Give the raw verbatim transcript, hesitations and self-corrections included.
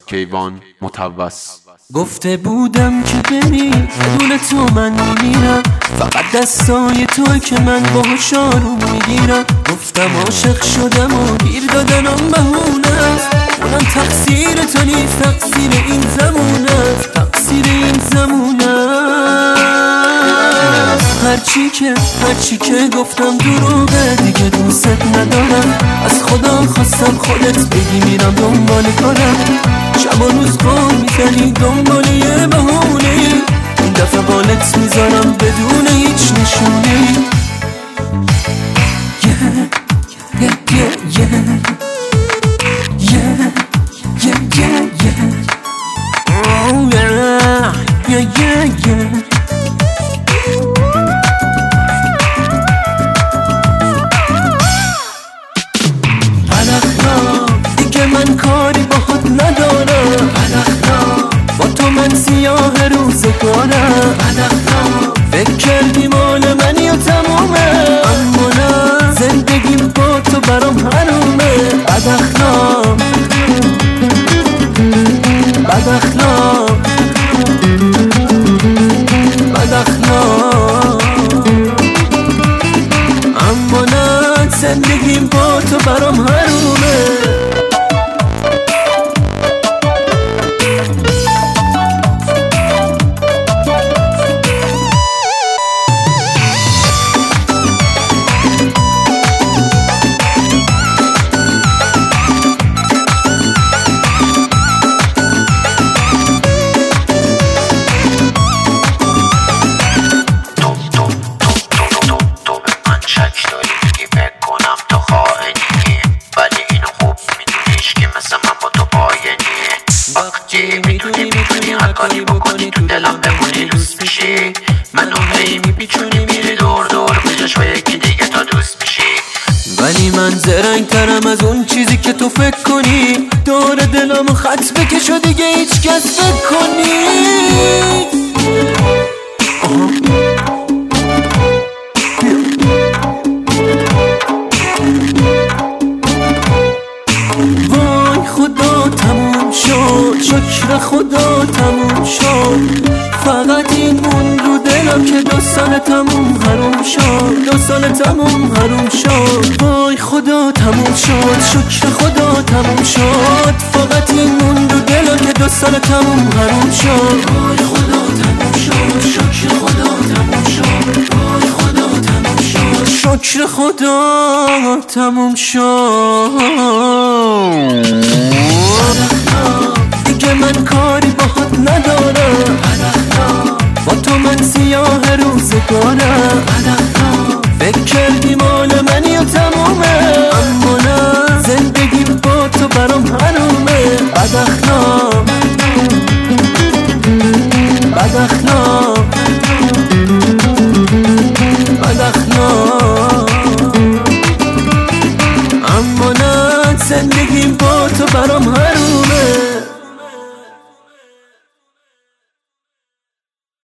کیوان متوس. گفته بودم که بری بدون تو من میمیرم، فقط دستای توی که من باهاش آروم میگیرم. گفتم عاشق شدم و گیر دادنم بهونه است، اونم تقصیر تو نیست، تقصیر این زمونه است، تقصیر این زمونه است. هرچی که هرچی که گفتم دروغه، دیگه دوست ندارم. از خدا خواستم خودت بگی میرم دنبال کارم، شب و روز قول میزنی دنبال یه بهونه، این دفعه بالت میذارم بدون هیچ نشونه. yeah, yeah, yeah, yeah. Yeah, yeah, yeah, yeah. Oh yeah, yeah, yeah, yeah. دیگه من کاری باهات ندارم، با تو من سیاه روزگارم. فکر کردی مال منی و تمومه، اما نه، زندگیم با تو برام حرومه. بد اخلاق بد اخلاق بد اخلاق، اما نه، زندگیم با تو برام حرومه. میدونی میتونی هر کاری بکنی تو دلم بمونی دوست میشی، منو هی میپیچونی میری دور دور بجاش با یکی دیگه تا دوست میشی. ولی من زرنگ ترم از اون چیزی که تو فکر کنی، دور دلمو خط بکش و دیگه هیچ کس فکر کنی. وای خدا تموم شد، شکر خدا تموم شد، فقط این مون رو دلم که دو سال تموم حروم شد، دو سال تموم حروم شد. وای خدا تموم شد، شکر خدا تموم شد، فقط این مون رو دلم که دو سال تموم حروم شد. وای خدا تموم شد، شکر خدا تموم شد، وای خدا تموم شد، شکر خدا تموم شد.